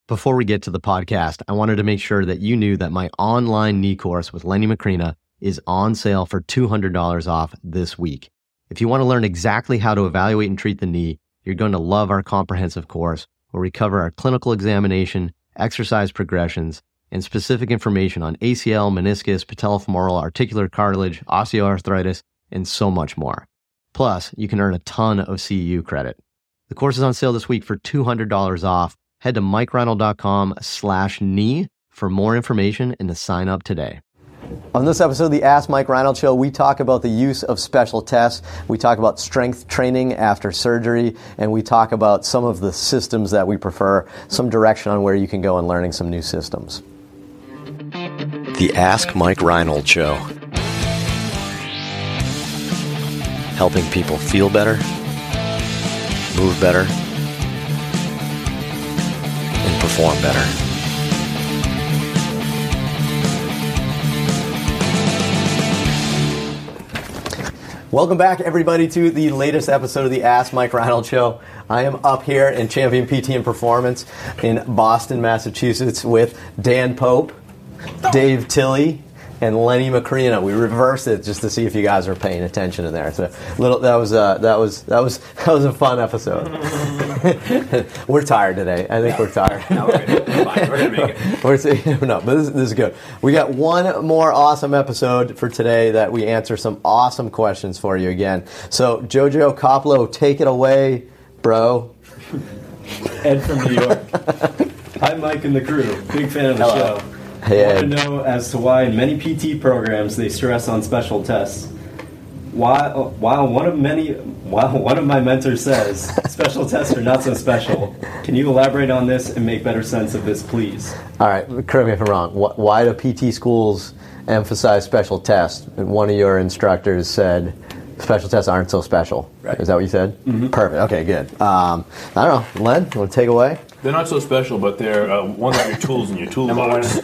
Before we get to the podcast, I wanted to make sure that you knew that my online knee course with Lenny Macrina is on sale for $200 off this week. If you want to learn exactly how to evaluate and treat the knee, you're going to love our comprehensive course where we cover our clinical examination, exercise progressions, and specific information on ACL, meniscus, patellofemoral, articular cartilage, osteoarthritis, and so much more. Plus, you can earn a ton of CEU credit. The course is on sale this week for $200 off. Head to MikeReinold.com/knee for more information and to sign up today. On this episode of the Ask Mike Reinold Show, we talk about the use of special tests. We talk about strength training after surgery, and we talk about some of the systems that we prefer, some direction on where you can go in learning some new systems. The Ask Mike Reinold Show. Helping people feel better, move better, and perform better. Welcome back, everybody, to the latest episode of the Ask Mike Reinold Show. I am up here in Champion PT and Performance in Boston, Massachusetts with Dan Pope, Dave Tilley, and Lenny Macrina. We reversed it just to see if you guys were paying attention in there. So that was a fun episode. We're tired today. I think we're tired. No, we're fine. We're gonna make it. No, but this is good. We got one more awesome episode for today that we answer some awesome questions for you again. So Jojo Koplo, take it away, bro. Ed from New York. Hi, Mike and the crew. Big fan of the show. Hey, I want to know as to why in many PT programs they stress on special tests. While one of my mentors says special tests are not so special, can you elaborate on this and make better sense of this, please? All right, correct me if I'm wrong. Why do PT schools emphasize special tests? And one of your instructors said special tests aren't so special. Right. Is that what you said? Mm-hmm. Perfect. Okay, good. I don't know. Len, you want to take away? They're not so special, but they're one of your tools in your toolbox.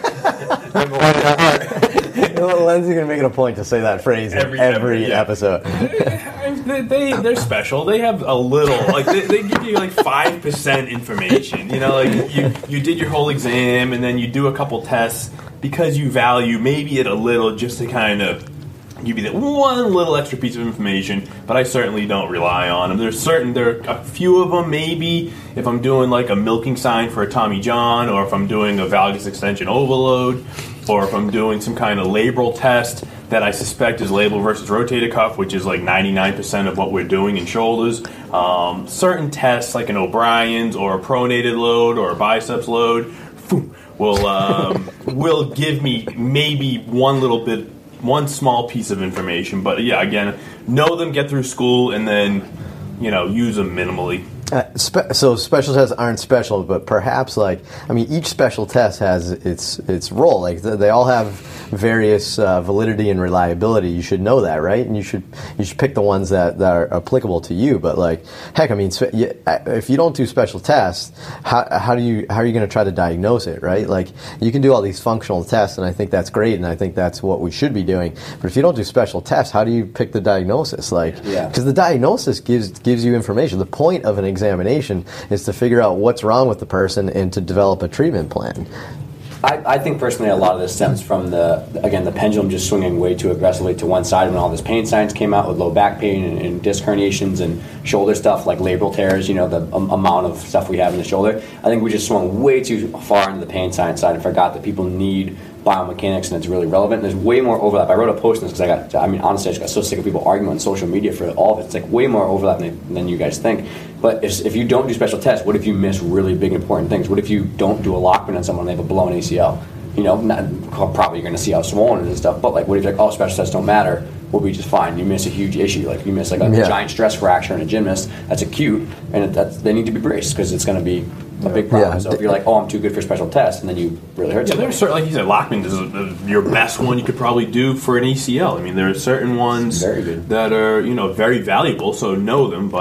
Len's going to make it a point to say that phrase every episode. They're special. They have a little, like they give you like 5% information. You know, like you did your whole exam and then you do a couple tests because you value maybe it a little just to kind of give you that one little extra piece of information, but I certainly don't rely on them. There are a few of them maybe if I'm doing like a milking sign for a Tommy John, or if I'm doing a valgus extension overload, or if I'm doing some kind of labral test that I suspect is labral versus rotator cuff, which is like 99% of what we're doing in shoulders. Certain tests like an O'Brien's or a pronated load or a biceps load will give me maybe one small piece of information, but yeah, again, know them, get through school, and then, use them minimally. So special tests aren't special, but perhaps each special test has its role. Like they all have various validity and reliability. You should know that, right? And you should pick the ones that are applicable to you. But if you don't do special tests, how are you going to try to diagnose it, right? Like you can do all these functional tests, and I think that's great, and I think that's what we should be doing. But if you don't do special tests, how do you pick the diagnosis? Because the diagnosis gives you information. The point of an examination is to figure out what's wrong with the person and to develop a treatment plan. I think personally a lot of this stems from the pendulum just swinging way too aggressively to one side when all this pain science came out with low back pain and disc herniations and shoulder stuff like labral tears, the amount of stuff we have in the shoulder. I think we just swung way too far into the pain science side and forgot that people need biomechanics and it's really relevant. There's way more overlap. I wrote a post on this because honestly I just got so sick of people arguing on social media for all of it. It's like way more overlap than you guys think. But if you don't do special tests, what if you miss really big important things? What if you don't do a Lockman on someone and they have a blown ACL? Probably you're going to see how swollen it is and stuff, but what if you're like, special tests don't matter, we'll be just fine. You miss a huge issue, like you miss a giant stress fracture in a gymnast, that's acute, and they need to be braced because it's going to be a big problem. So if you're like, I'm too good for special tests, and then you really hurt someone. There's certain, like you said, Lockman is your best one you could probably do for an ACL. I mean, there are certain ones that are, very valuable, so know them, but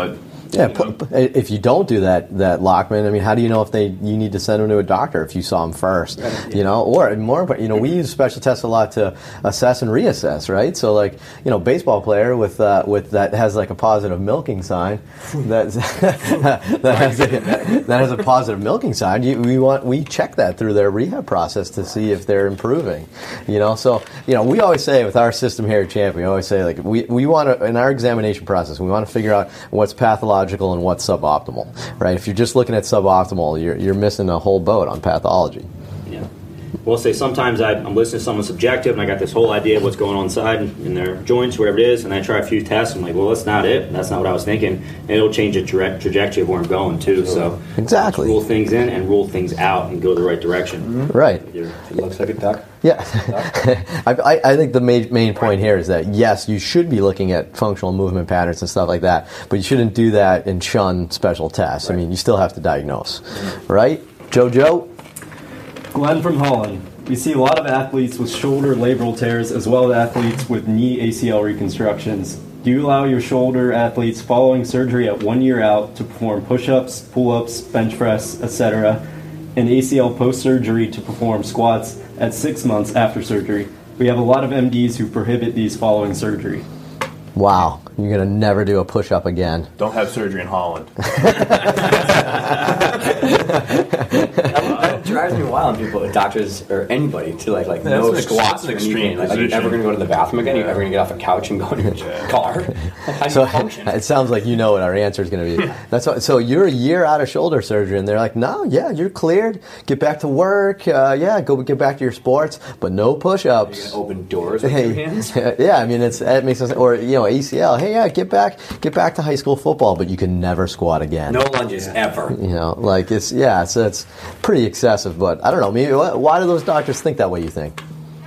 Yeah, if you don't do that, Lockman, I mean, how do you know if you need to send them to a doctor if you saw them first? You know, or more, but we use special tests a lot to assess and reassess, right? So, like, baseball player with that has like a positive milking sign, that has a positive milking sign. We check that through their rehab process to see if they're improving. So we always say with our system here at Champion, we always say, like, we want to, in our examination process, we want to figure out what's pathological and what's suboptimal, right? If you're just looking at suboptimal, you're missing a whole boat on pathology. Yeah. We'll say sometimes I'm listening to someone subjective and I got this whole idea of what's going on inside in their joints, whatever it is, and I try a few tests. I'm like, well, that's not it. That's not what I was thinking. And it'll change the trajectory of where I'm going too. So exactly, rule things in and rule things out and go the right direction. Mm-hmm. Right. It looks like a duck. Yeah. I think the main point here is that, yes, you should be looking at functional movement patterns and stuff like that, but you shouldn't do that and shun special tests. Right. I mean, you still have to diagnose, right? Jojo? Glenn from Holland. We see a lot of athletes with shoulder labral tears as well as athletes with knee ACL reconstructions. Do you allow your shoulder athletes following surgery at 1 year out to perform push-ups, pull-ups, bench press, etc., and ACL post-surgery to perform squats at 6 months after surgery? We have a lot of MDs who prohibit these following surgery. Wow, you're going to never do a push-up again. Don't have surgery in Holland. That drives me wild. People, doctors or anybody, to like no squats. That's an extreme Like, are you ever going to go to the bathroom again? Are you ever going to get off a couch and go in your car? How do you function? It sounds like you know what our answer is going to be. So you're a year out of shoulder surgery, and they're like, no, yeah, you're cleared. Get back to work. Go get back to your sports, but no push-ups. Are you going to open doors with your hands? Yeah, I mean, it makes sense. Or ACL. Hey, yeah, get back to high school football, but you can never squat again. No lunges ever. It's pretty excessive. But I don't know. Maybe why do those doctors think that way? You think?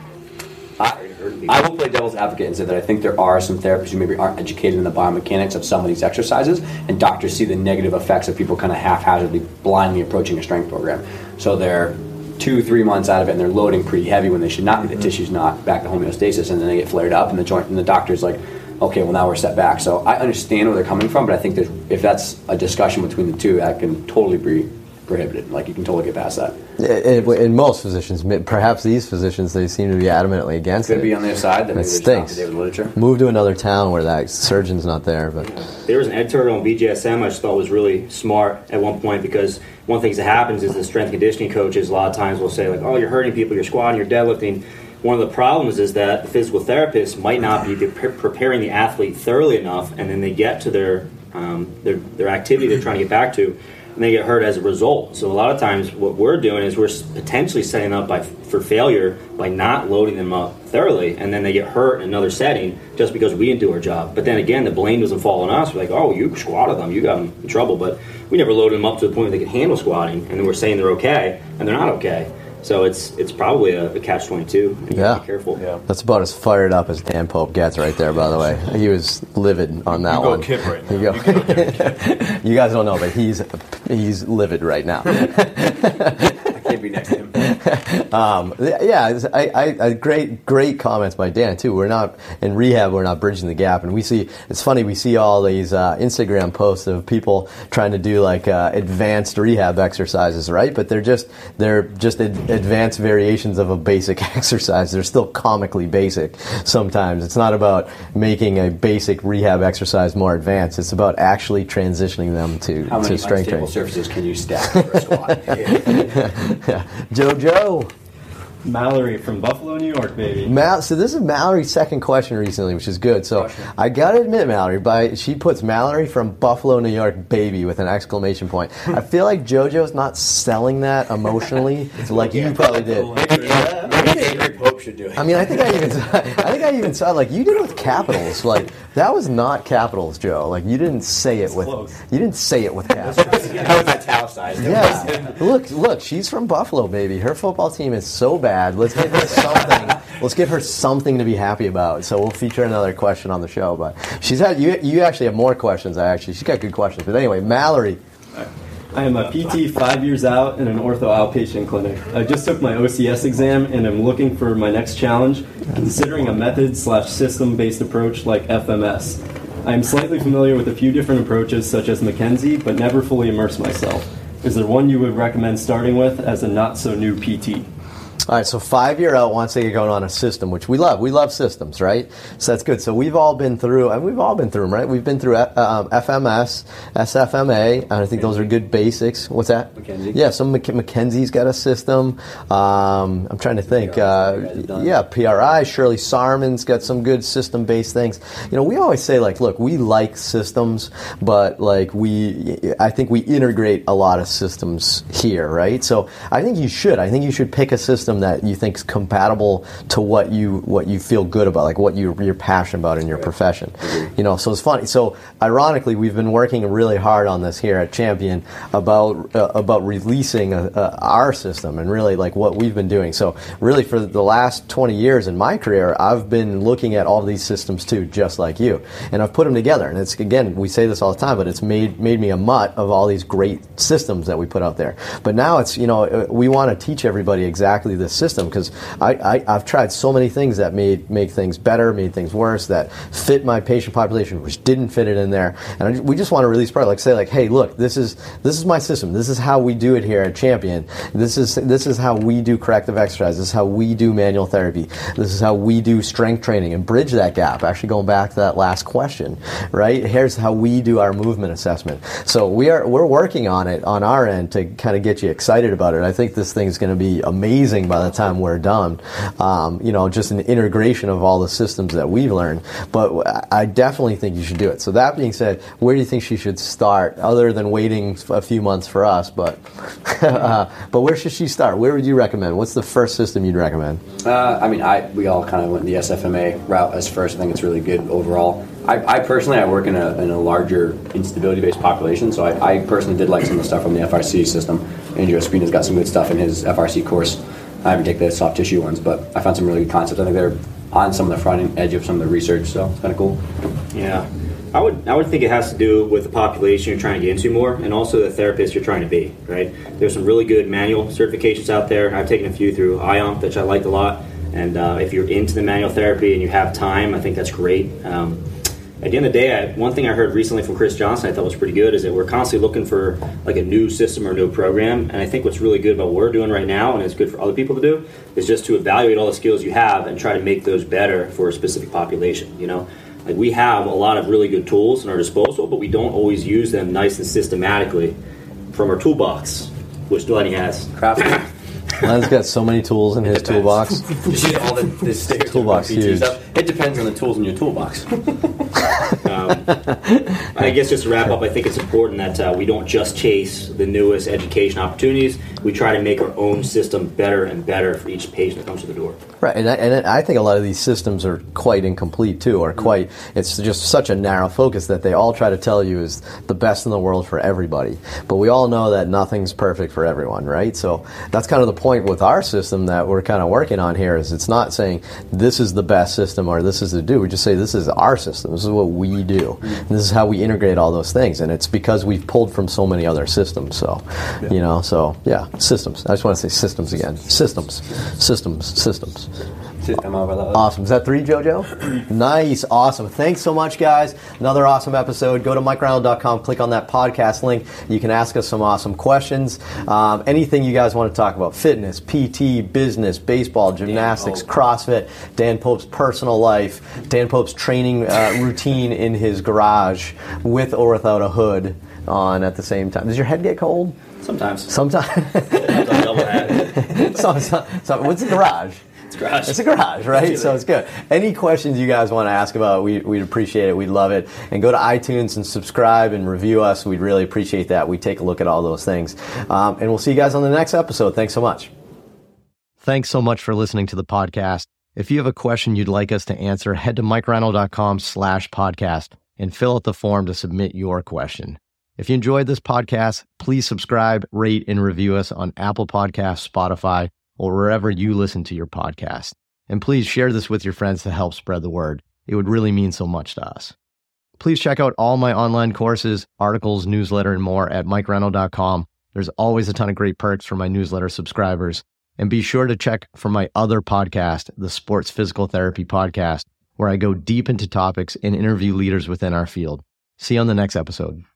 I will play devil's advocate and say that I think there are some therapists who maybe aren't educated in the biomechanics of some of these exercises, and doctors see the negative effects of people kind of haphazardly, blindly approaching a strength program. So they're 2-3 months out of it, and they're loading pretty heavy when they should not be. The tissue's not back to homeostasis, and then they get flared up, and the joint, and the doctor's like, okay, well, now we're set back. So I understand where they're coming from, but I think that if that's a discussion between the two, that can totally be prohibited. Like, you can totally get past that. In most physicians, perhaps these physicians, they seem to be adamantly against it. Could be on their side. It stinks. Literature. Move to another town where that surgeon's not there. But there was an editorial on BJSM I just thought was really smart at one point, because one of the things that happens is the strength and conditioning coaches a lot of times will say, like, oh, you're hurting people, you're squatting, you're deadlifting. One of the problems is that the physical therapist might not be preparing the athlete thoroughly enough, and then they get to their activity they're trying to get back to, and they get hurt as a result. So a lot of times what we're doing is we're potentially setting up for failure by not loading them up thoroughly, and then they get hurt in another setting just because we didn't do our job. But then again, the blame doesn't fall on us. We're like, oh, you squatted them, you got them in trouble, but we never loaded them up to the point where they could handle squatting, and then we're saying they're okay, and they're not okay. So it's probably a catch-22. And you gotta be careful. Yeah. That's about as fired up as Dan Pope gets right there, by the way. He was livid on that one. You go Kip right now. You guys don't know, but he's livid right now. I can't be next to him. Great comments by Dan too. We're not in rehab. We're not bridging the gap, and it's funny. We see all these Instagram posts of people trying to do like advanced rehab exercises, right? But they're just advanced variations of a basic exercise. They're still comically basic. Sometimes it's not about making a basic rehab exercise more advanced. It's about actually transitioning them to strength training. How many unstable surfaces can you stack for a squat? Yeah. Jojo. Mallory from Buffalo, New York, baby. So this is Mallory's second question recently, which is good. So I got to admit, Mallory, she puts Mallory from Buffalo, New York, baby, with an exclamation point. I feel like JoJo's not selling that emotionally like you probably did. Maybe Pope should do it. I mean, I think I even saw, like, you did it with capitals. Like, that was not capitals, Joe. Like, you didn't say it with capitals. That was italicized. Yeah. Look, she's from Buffalo, baby. Her football team is so bad. Let's give her something. Let's give her something to be happy about. So we'll feature another question on the show. But you actually have more questions. She's got good questions. But anyway, Mallory. I am a PT 5 years out in an ortho outpatient clinic. I just took my OCS exam and am looking for my next challenge, considering a method/system-based approach like FMS. I am slightly familiar with a few different approaches, such as McKenzie, but never fully immersed myself. Is there one you would recommend starting with as a not-so-new PT? All right, so 5-year out wants to get going on a system, which we love. We love systems, right? So that's good. So we've all been through them, right? We've been through FMS, SFMA, and I think those are good basics. What's that? McKenzie. Yeah, so McKenzie's got a system. I'm trying to think. PRI, Shirley Sarman's got some good system-based things. You know, we always say, like, look, we like systems, but, like, I think we integrate a lot of systems here, right? So I think you should pick a system that you think is compatible to what you feel good about, like what you're passionate about in your profession. You know, so it's funny. So ironically, we've been working really hard on this here at Champion about releasing our system and really like what we've been doing. So really for the last 20 years in my career, I've been looking at all these systems too, just like you, and I've put them together. And it's, again, we say this all the time, but it's made me a mutt of all these great systems that we put out there. But now it's, you know, we want to teach everybody exactly this system, because I've tried so many things that make things better, made things worse, that fit my patient population, which didn't fit it in there. And we just want to release product, like say, like, hey, look, this is my system. This is how we do it here at Champion. This is how we do corrective exercise. This is how we do manual therapy. This is how we do strength training and bridge that gap. Actually, going back to that last question, right? Here's how we do our movement assessment. So we're working on it on our end to kind of get you excited about it. I think this thing is going to be amazing by the time we're done. You know, just an integration of all the systems that we've learned. But I definitely think you should do it. So that being said, where do you think she should start, other than waiting a few months for us? But where should she start? Where would you recommend? What's the first system you'd recommend? We all kind of went the SFMA route as first. I think it's really good overall. I personally work in a larger instability-based population, so I personally did like some of the stuff from the FRC system. Andrew Espina's got some good stuff in his FRC course. I haven't taken the soft tissue ones, but I found some really good concepts. I think they're on some of the front edge of some of the research, so it's kind of cool. Yeah. I would think it has to do with the population you're trying to get into more, and also the therapist you're trying to be, right? There's some really good manual certifications out there. I've taken a few through IOMP, which I liked a lot. And if you're into the manual therapy and you have time, I think that's great. At the end of the day, one thing I heard recently from Chris Johnson I thought was pretty good is that we're constantly looking for like a new system or a new program. And I think what's really good about what we're doing right now, and it's good for other people to do, is just to evaluate all the skills you have and try to make those better for a specific population. You know, like we have a lot of really good tools in our disposal, but we don't always use them nice and systematically from our toolbox, which Delaney has. Craft. Len's got so many tools in his toolbox. You see all this toolbox huge. Stuff? It depends on the tools in your toolbox. I guess just to wrap up, I think it's important that we don't just chase the newest education opportunities. We try to make our own system better and better for each patient that comes to the door. Right, and I think a lot of these systems are quite incomplete too, or it's just such a narrow focus that they all try to tell you is the best in the world for everybody. But we all know that nothing's perfect for everyone, right? So that's kind of the point with our system that we're kind of working on here, is it's not saying this is the best system or this is the do. We just say this is our system. This is what we do. And this is how we integrate all those things. And it's because we've pulled from so many other systems. So, systems. I just want to say systems again. Systems. Awesome. Is that 3, JoJo? Nice. Awesome. Thanks so much, guys. Another awesome episode. Go to MikeReinold.com, click on that podcast link. You can ask us some awesome questions. Anything you guys want to talk about. Fitness, PT, business, baseball, gymnastics, CrossFit, Dan Pope's personal life, Dan Pope's training routine in his garage with or without a hood on at the same time. Does your head get cold? Sometimes. Double hat. So what's the garage? It's a garage, right? So it's good. Any questions you guys want to ask about, we'd appreciate it. We'd love it. And go to iTunes and subscribe and review us. We'd really appreciate that. We take a look at all those things. And we'll see you guys on the next episode. Thanks so much. Thanks so much for listening to the podcast. If you have a question you'd like us to answer, head to MikeReinold.com/podcast and fill out the form to submit your question. If you enjoyed this podcast, please subscribe, rate, and review us on Apple Podcasts, Spotify, or wherever you listen to your podcast. And please share this with your friends to help spread the word. It would really mean so much to us. Please check out all my online courses, articles, newsletter, and more at MikeReinold.com. There's always a ton of great perks for my newsletter subscribers. And be sure to check for my other podcast, the Sports Physical Therapy Podcast, where I go deep into topics and interview leaders within our field. See you on the next episode.